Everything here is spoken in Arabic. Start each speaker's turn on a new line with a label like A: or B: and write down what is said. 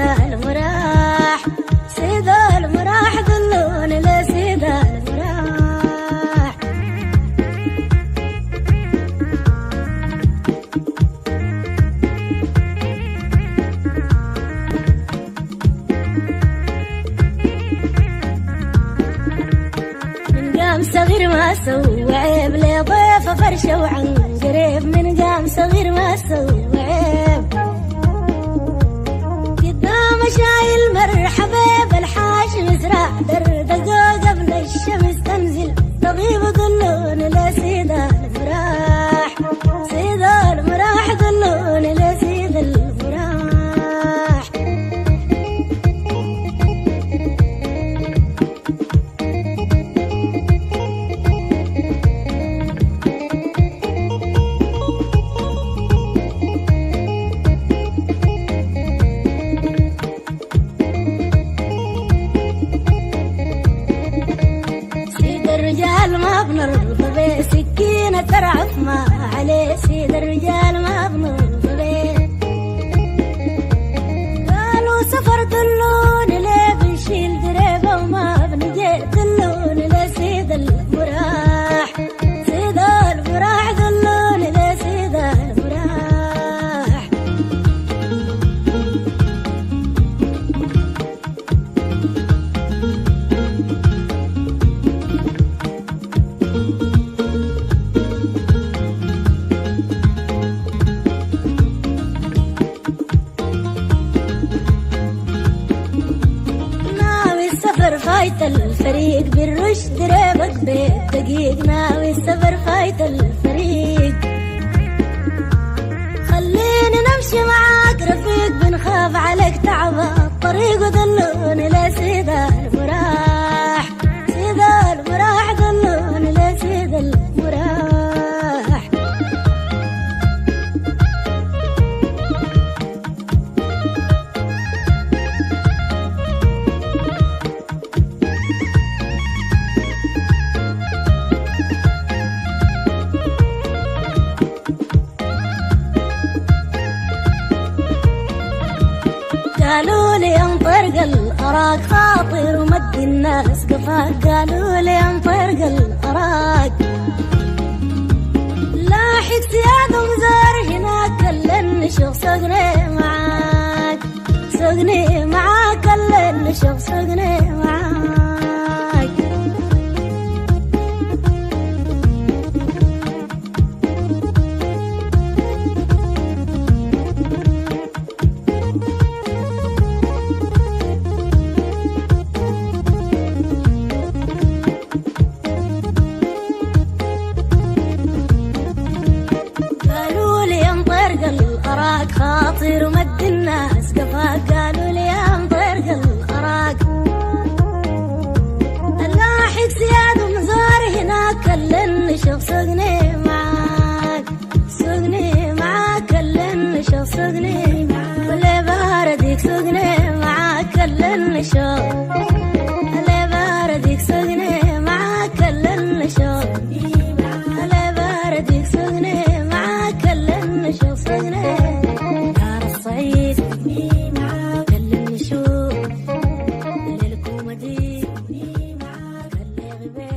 A: المراح، سيد المراح دلون لسيد المراح. من قام صغير ما سوى عيب لضيفه فرشه وعن قريب، من قام صغير ما سوى عيب قدام شايل مرحبا بالحاش مزرع دردقو قبل الشمس تنزل، طبيب ضلون لسيد المراح، سيد المراح ضلون لسيد المراح. الرجال ما بنرضى بيه سكينة ترعف ما عليه، سيد الرجال ما بنرضى بيه. قالوا سفر دلون ليه بنشيل دريبة وما بنجي دلون لسيد المراح، سيد المراح دلون لسيد المراح. فايت الفريق بالرشد دريبك بالدقيق، ناوي السفر فايت الفريق. خليني نمشي معاك رفيق، بنخاف عليك تعب الطريق ودلون لسيد المراح، سيد المراح دلون لسيد المراح. قالوا لي انطرق الأراك خاطر ومد الناس قفاك، قالوا لي انطرق الأراك لاحق سياد ومزار هناك، كلن شوف سقني معاك، سقني معاك كلن شوف سقني معاك. الأراك خاطر ومد الناس قفاك، قالوا لي انطرق الأراك اللاحق سياد ومزار هناك، كلن شوف سقني معاك، سقني معاك كلن شوف سقني معاك. واللي باردك سقني معاك كلن شوف، اللي باردك سقني معاك كلن شوف، اللي باردك سقني معاك كلن شوف سقني. دار الصعيد سقني معاك كلن شوف، اللي الكومدي سقني معاك اللي غبي